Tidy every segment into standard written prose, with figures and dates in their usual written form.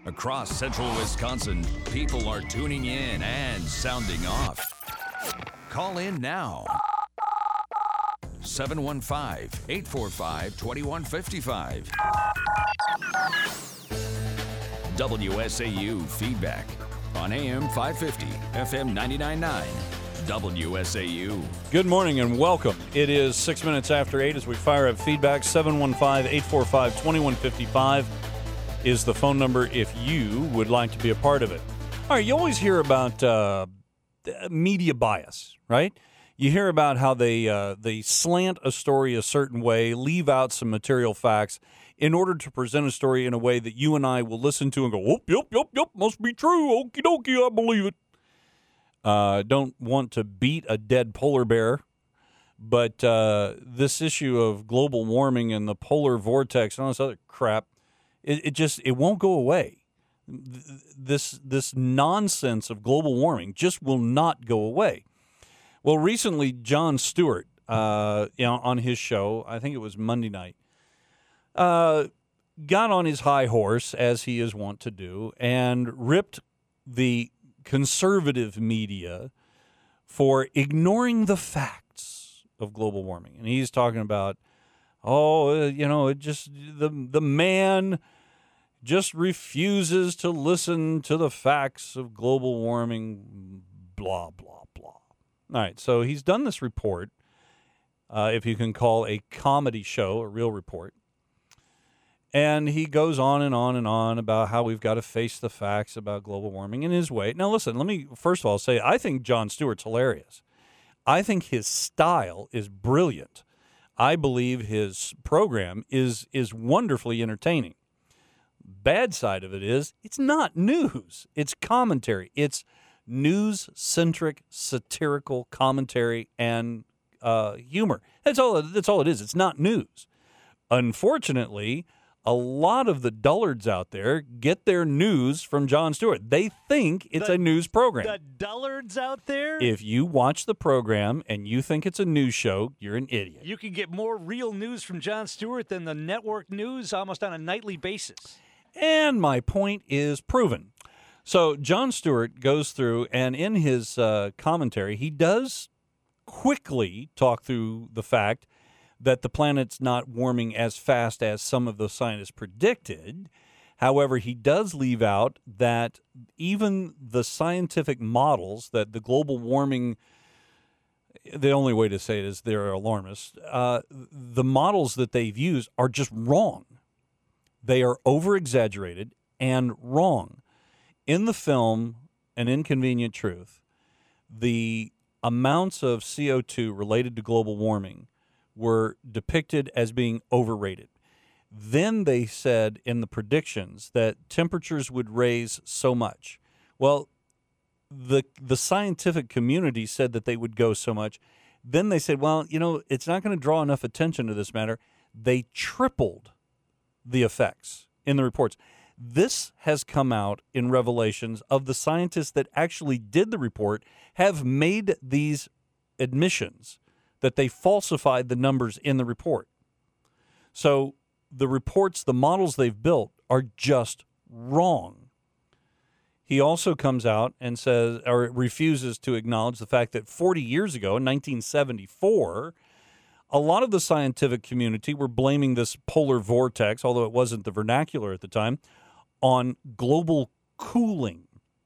Across central Wisconsin, people are tuning in and sounding off. Call in now. 715-845-2155. WSAU Feedback on AM 550, FM 99.9. WSAU. Good morning and welcome. It is 6 minutes after 8 as we fire up feedback. 715-845-2155 is the phone number if you would like to be a part of it. All right, you always hear about media bias, right? You hear about how they slant a story a certain way, leave out some material facts in order to present a story in a way that you and I will listen to and go, oh, yep, must be true. Okie dokie, I believe it. Don't want to beat a dead polar bear, but this issue of global warming and the polar vortex and all this other crap, it won't go away. This nonsense of global warming just will not go away. Well, recently, Jon Stewart, on his show, I think it was Monday night, got on his high horse, as he is wont to do, and ripped the conservative media for ignoring the facts of global warming. And he's talking about, it just the man just refuses to listen to the facts of global warming, blah, blah, blah. All right, so he's done this report, if you can call a comedy show a real report. And he goes on and on and on about how we've got to face the facts about global warming in his way. Now, listen, let me first of all say I think Jon Stewart's hilarious. I think his style is brilliant. I believe his program is wonderfully entertaining. Bad side of it is it's not news. It's commentary. It's news-centric, satirical commentary and humor. That's all it is. It's not news. Unfortunately, a lot of the dullards out there get their news from Jon Stewart. They think it's a news program. The dullards out there? If you watch the program and you think it's a news show, you're an idiot. You can get more real news from Jon Stewart than the network news almost on a nightly basis. And my point is proven. So Jon Stewart goes through, and in his commentary, he does quickly talk through the fact that the planet's not warming as fast as some of the scientists predicted. However, he does leave out that even the scientific models that the global warming, the only way to say it is they're alarmist, the models that they've used are just wrong. They are over-exaggerated and wrong. In the film, An Inconvenient Truth, the amounts of CO2 related to global warming were depicted as being overrated. Then they said in the predictions that temperatures would raise so much. Well, the scientific community said that they would go so much. Then they said, well, it's not going to draw enough attention to this matter. They tripled the effects in the reports. This has come out in revelations of the scientists that actually did the report have made these admissions that they falsified the numbers in the report. So the reports, the models they've built are just wrong. He also comes out and says, or refuses to acknowledge the fact that 40 years ago, in 1974, a lot of the scientific community were blaming this polar vortex, although it wasn't the vernacular at the time, on global cooling.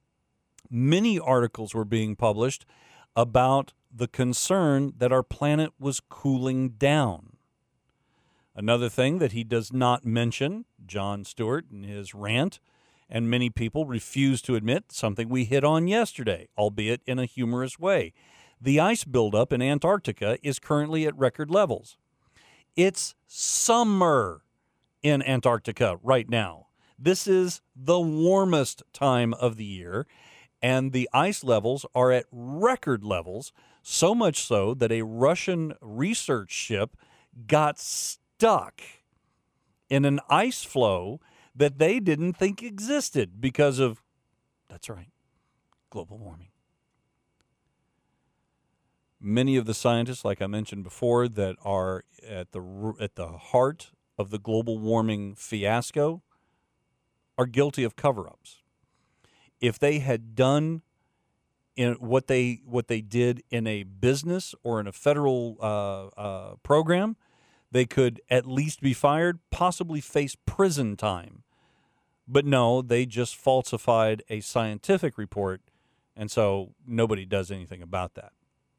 Many articles were being published about the concern that our planet was cooling down. Another thing that he does not mention, Jon Stewart in his rant, and many people refuse to admit, something we hit on yesterday, albeit in a humorous way. The ice buildup in Antarctica is currently at record levels. It's summer in Antarctica right now. This is the warmest time of the year, and the ice levels are at record levels, so much so that a Russian research ship got stuck in an ice flow that they didn't think existed because of, that's right, global warming. Many of the scientists, like I mentioned before, that are at the heart of the global warming fiasco are guilty of cover-ups. If they had done in what they did in a business or in a federal program, they could at least be fired, possibly face prison time. But no, they just falsified a scientific report, and so nobody does anything about that.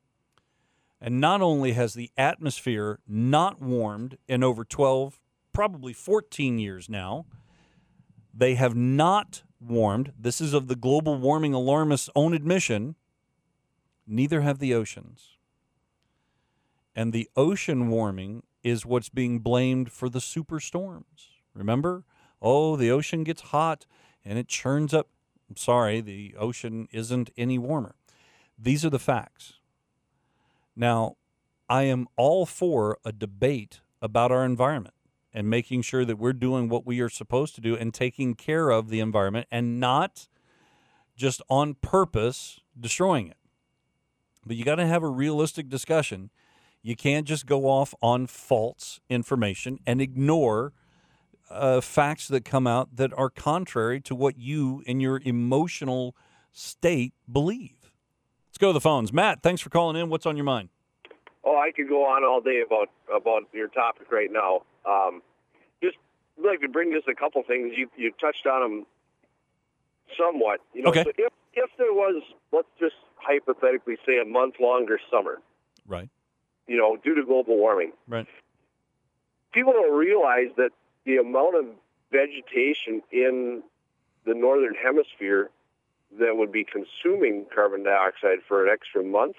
And not only has the atmosphere not warmed in over 12, probably 14 years now, they have not warmed. This is of the global warming alarmists' own admission. Neither have the oceans. And the ocean warming is what's being blamed for the superstorms. Remember? Oh, the ocean gets hot and it churns up. I'm sorry, the ocean isn't any warmer. These are the facts. Now, I am all for a debate about our environment and making sure that we're doing what we are supposed to do and taking care of the environment and not just on purpose destroying it. But you got to have a realistic discussion. You can't just go off on false information and ignore facts that come out that are contrary to what you in your emotional state believe. Let's go to the phones. Matt, thanks for calling in. What's on your mind? Oh, I could go on all day about your topic right now. Just like to bring just a couple things. You touched on them somewhat. You know, okay. So if there was, let's just hypothetically say, a month longer summer, right? You know, due to global warming, right? People don't realize that the amount of vegetation in the northern hemisphere that would be consuming carbon dioxide for an extra month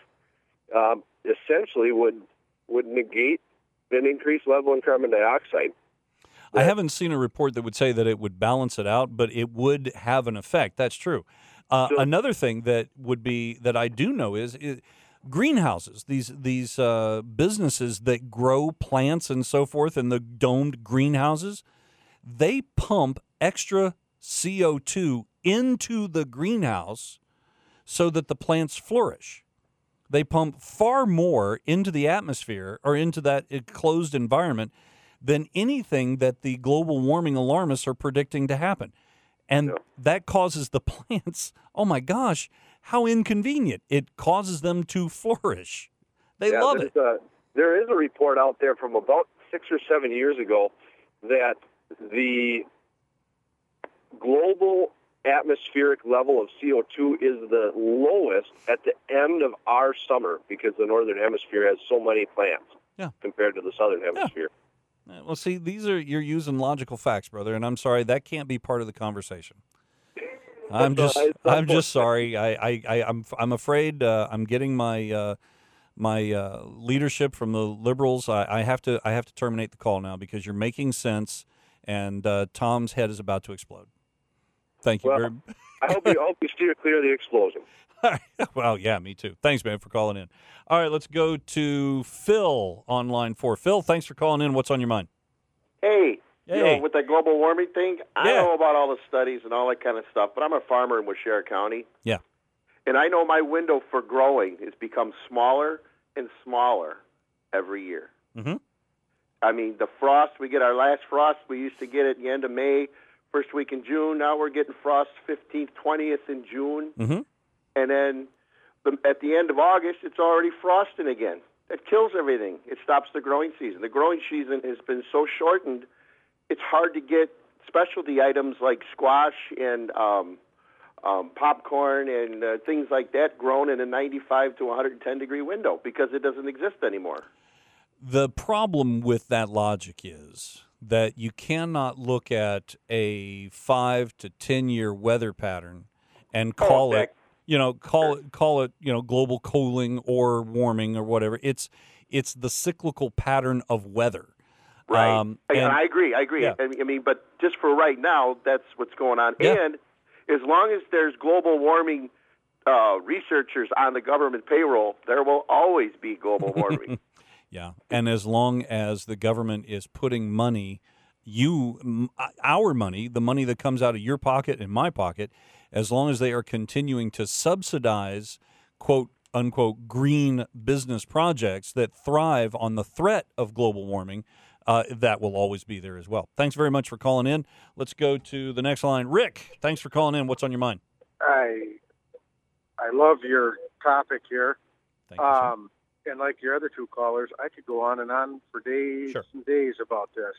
essentially would negate an increased level in carbon dioxide. I haven't seen a report that would say that it would balance it out, but it would have an effect. That's true. Another thing that would be that I do know is greenhouses. These businesses that grow plants and so forth in the domed greenhouses, they pump extra CO2 into the greenhouse so that the plants flourish. They pump far more into the atmosphere or into that closed environment than anything that the global warming alarmists are predicting to happen. And that causes the plants, oh my gosh, how inconvenient. It causes them to flourish. They love it. There is a report out there from about 6 or 7 years ago that the global atmospheric level of CO2 is the lowest at the end of our summer because the northern hemisphere has so many plants compared to the southern hemisphere. Yeah. Well, see, you're using logical facts, brother, and I'm sorry, that can't be part of the conversation. I'm just sorry. I'm afraid I'm getting my leadership from the liberals. I have to terminate the call now because you're making sense, and Tom's head is about to explode. Thank you. Well, I hope you steer clear of the explosion. Well, yeah, me too. Thanks, man, for calling in. All right, let's go to Phil on line 4. Phil, thanks for calling in. What's on your mind? Hey. You know, with that global warming thing, I know about all the studies and all that kind of stuff, but I'm a farmer in Waushara County. Yeah. And I know my window for growing has become smaller and smaller every year. Mm-hmm. I mean, the frost, we get our last frost, we used to get it at the end of May, first week in June. Now we're getting frost 15th, 20th in June. Mm-hmm. And then at the end of August, it's already frosting again. It kills everything. It stops the growing season. The growing season has been so shortened, it's hard to get specialty items like squash and popcorn and things like that grown in a 95 to 110 degree window because it doesn't exist anymore. The problem with that logic is that you cannot look at a 5 to 10 year weather pattern and call it global cooling or warming or whatever. It's the cyclical pattern of weather. Right. And I agree. Yeah. I mean, but just for right now, that's what's going on. Yeah. And as long as there's global warming researchers on the government payroll, there will always be global warming. Yeah. And as long as the government is putting money, our money, the money that comes out of your pocket and my pocket, as long as they are continuing to subsidize, quote, unquote, green business projects that thrive on the threat of global warming, that will always be there as well. Thanks very much for calling in. Let's go to the next line. Rick, thanks for calling in. What's on your mind? I love your topic here. Thank you, sir. And like your other two callers, I could go on and on for days Sure. and days about this.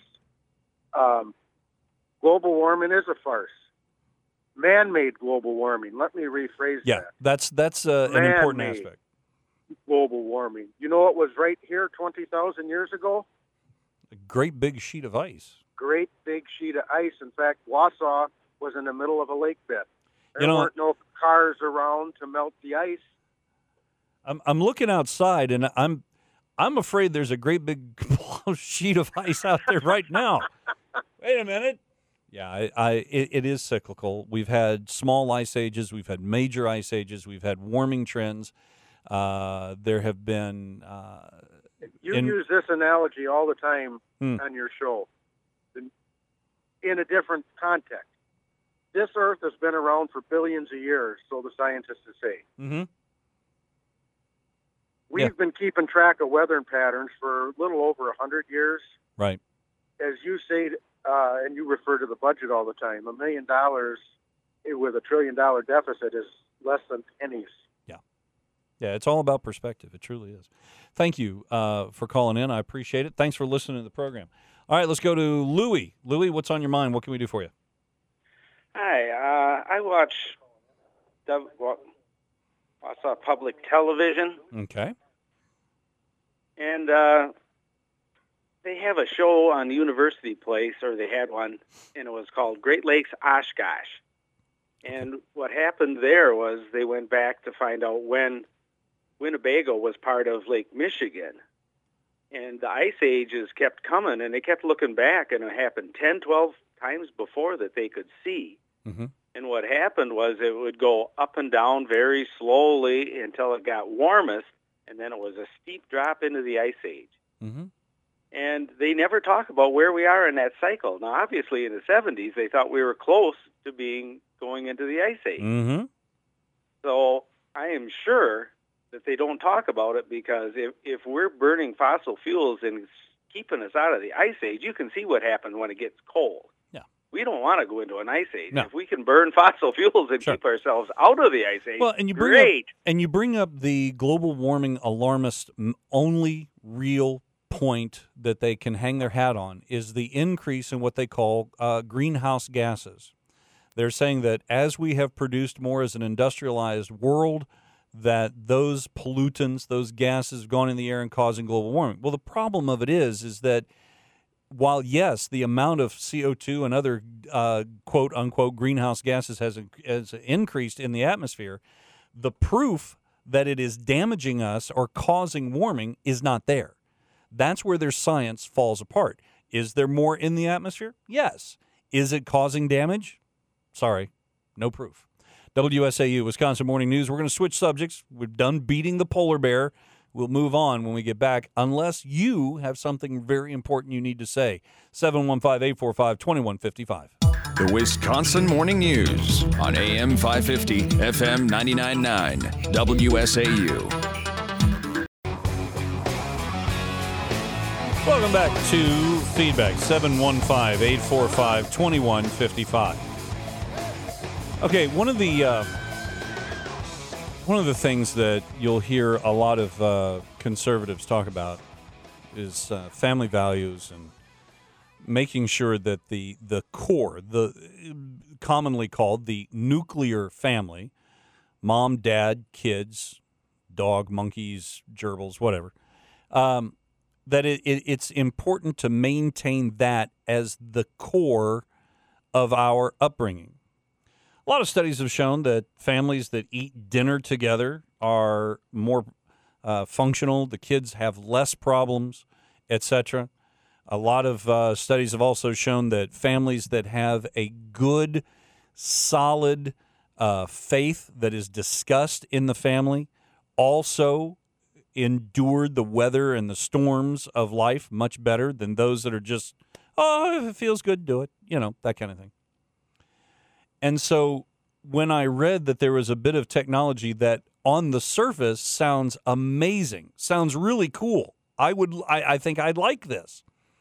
Global warming is a farce. Man-made global warming. Let me rephrase Yeah, that. that's an important Man-made aspect. Global warming. You know what was right here 20,000 years ago? A great big sheet of ice. Great big sheet of ice. In fact, Wausau was in the middle of a lake bed. There You know- weren't no cars around to melt the ice. I'm looking outside, and I'm afraid there's a great big sheet of ice out there right now. Wait a minute. Yeah, it is cyclical. We've had small ice ages. We've had major ice ages. We've had warming trends. There have been. You use this analogy all the time Hmm. on your show in a different context. This Earth has been around for billions of years, so the scientists say. Mm-hmm. We've been keeping track of weather patterns for a little over 100 years. Right. As you say, and you refer to the budget all the time, $1 million with $1 trillion deficit is less than pennies. Yeah, it's all about perspective. It truly is. Thank you for calling in. I appreciate it. Thanks for listening to the program. All right, let's go to Louie. Louie, what's on your mind? What can we do for you? Hi, I watch public television, Okay. and they have a show on University Place, or they had one, and it was called Great Lakes Oshkosh. And what happened there was they went back to find out when Winnebago was part of Lake Michigan. And the ice ages kept coming, and they kept looking back, and it happened 10, 12 times before that they could see. Mm-hmm. And what happened was it would go up and down very slowly until it got warmest, and then it was a steep drop into the ice age. Mm-hmm. And they never talk about where we are in that cycle. Now, obviously, in the 70s, they thought we were close to going into the ice age. Mm-hmm. So I am sure that they don't talk about it, because if we're burning fossil fuels and it's keeping us out of the ice age, you can see what happens when it gets cold. Yeah. We don't want to go into an ice age. No. If we can burn fossil fuels and Sure. keep ourselves out of the ice age, Well, and you bring up the global warming alarmist only real point that they can hang their hat on is the increase in what they call greenhouse gases. They're saying that as we have produced more as an industrialized world, that those pollutants, those gases have gone in the air and causing global warming. Well, the problem of it is that while, yes, the amount of CO2 and other quote-unquote greenhouse gases has increased in the atmosphere, the proof that it is damaging us or causing warming is not there. That's where their science falls apart. Is there more in the atmosphere? Yes. Is it causing damage? Sorry, no proof. WSAU, Wisconsin Morning News. We're going to switch subjects. We're done beating the polar bear. We'll move on when we get back, unless you have something very important you need to say. 715-845-2155. The Wisconsin Morning News on AM 550, FM 99.9, WSAU. Welcome back to Feedback, 715-845-2155. Okay, one of the things that you'll hear a lot of conservatives talk about is family values and making sure that the core, the commonly called the nuclear family, mom, dad, kids, dog, monkeys, gerbils, whatever, that it's important to maintain that as the core of our upbringing. A lot of studies have shown that families that eat dinner together are more functional. The kids have less problems, etc. A lot of studies have also shown that families that have a good, solid faith that is discussed in the family also endured the weather and the storms of life much better than those that are just, oh, if it feels good, do it, that kind of thing. And so when I read that there was a bit of technology that on the surface sounds amazing, sounds really cool, I think I'd like this.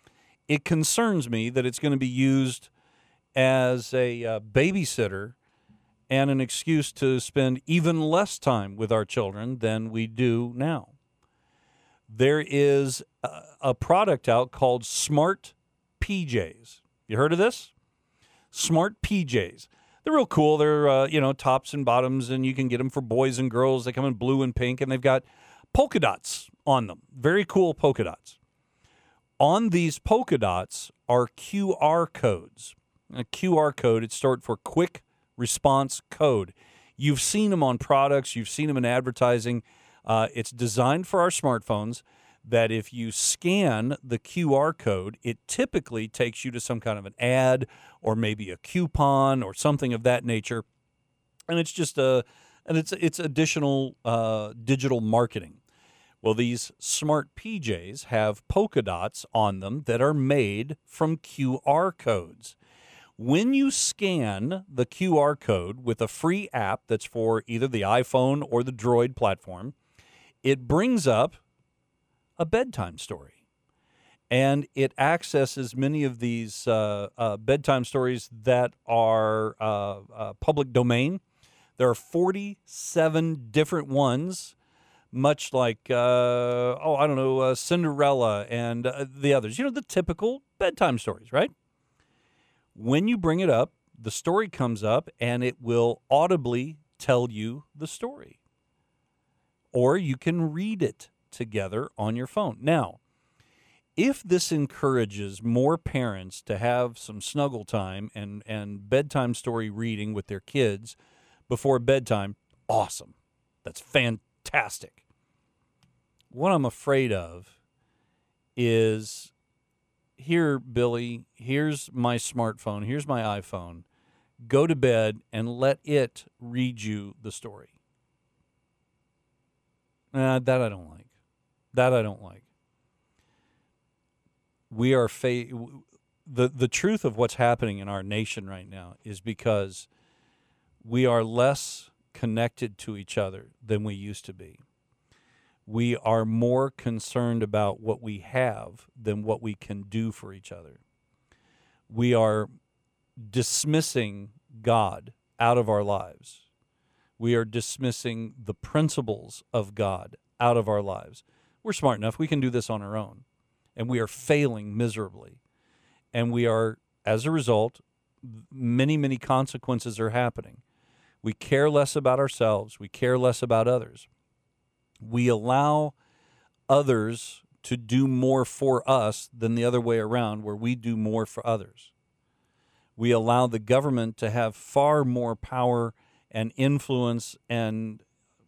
it concerns me that it's going to be used as a babysitter and an excuse to spend even less time with our children than we do now. There is a product out called Smart PJs. You heard of this? Smart PJs. They're real cool. They're, tops and bottoms, and you can get them for boys and girls. They come in blue and pink, and they've got polka dots on them. Very cool polka dots. On these polka dots are QR codes. A QR code, it's short for Quick Response Code. You've seen them on products. You've seen them in advertising. It's designed for our smartphones that if you scan the QR code, it typically takes you to some kind of an ad or maybe a coupon or something of that nature. And it's just it's additional digital marketing. Well, these Smart PJs have polka dots on them that are made from QR codes. When you scan the QR code with a free app that's for either the iPhone or the Droid platform, it brings up a bedtime story. And it accesses many of these bedtime stories that are public domain. There are 47 different ones, much like, Cinderella and the others. The typical bedtime stories, right? When you bring it up, the story comes up, and it will audibly tell you the story. Or you can read it together on your phone. Now, if this encourages more parents to have some snuggle time and bedtime story reading with their kids before bedtime, awesome. That's fantastic. What I'm afraid of is, here, Billy, here's my smartphone, here's my iPhone. Go to bed and let it read you the story. That I don't like. We are the truth of what's happening in our nation right now is because we are less connected to each other than we used to be. We are more concerned about what we have than what we can do for each other. We are dismissing God out of our lives. We are dismissing the principles of God out of our lives. We're smart enough. We can do this on our own. And we are failing miserably. And we are, as a result, many, many consequences are happening. We care less about ourselves. We care less about others. We allow others to do more for us than the other way around, where we do more for others. We allow the government to have far more power and influence and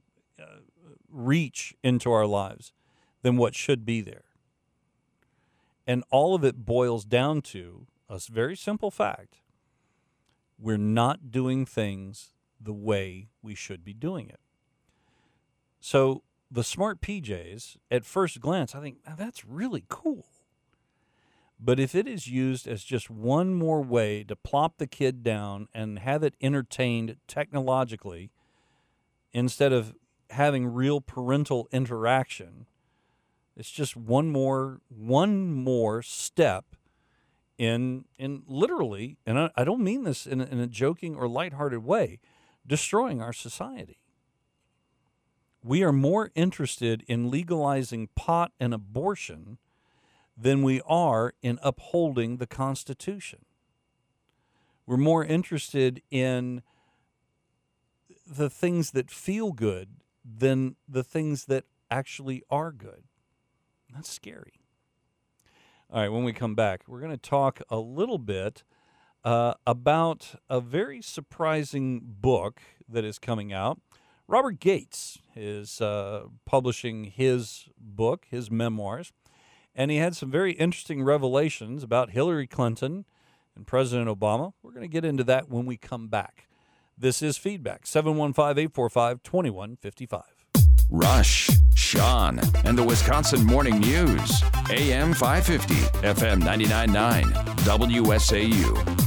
reach into our lives than what should be there. And all of it boils down to a very simple fact. We're not doing things the way we should be doing it. So the Smart PJs, at first glance, I think, that's really cool. But if it is used as just one more way to plop the kid down and have it entertained technologically instead of having real parental interaction, it's just one more step in literally, and I don't mean this in a joking or lighthearted way, destroying our society. We are more interested in legalizing pot and abortion than we are in upholding the Constitution. We're more interested in the things that feel good than the things that actually are good. That's scary. All right, when we come back, we're going to talk a little bit about a very surprising book that is coming out. Robert Gates is publishing his book, his memoirs, and he had some very interesting revelations about Hillary Clinton and President Obama. We're going to get into that when we come back. This is Feedback, 715-845-2155. Rush, Sean, and the Wisconsin Morning News. AM 550, FM 99.9, WSAU.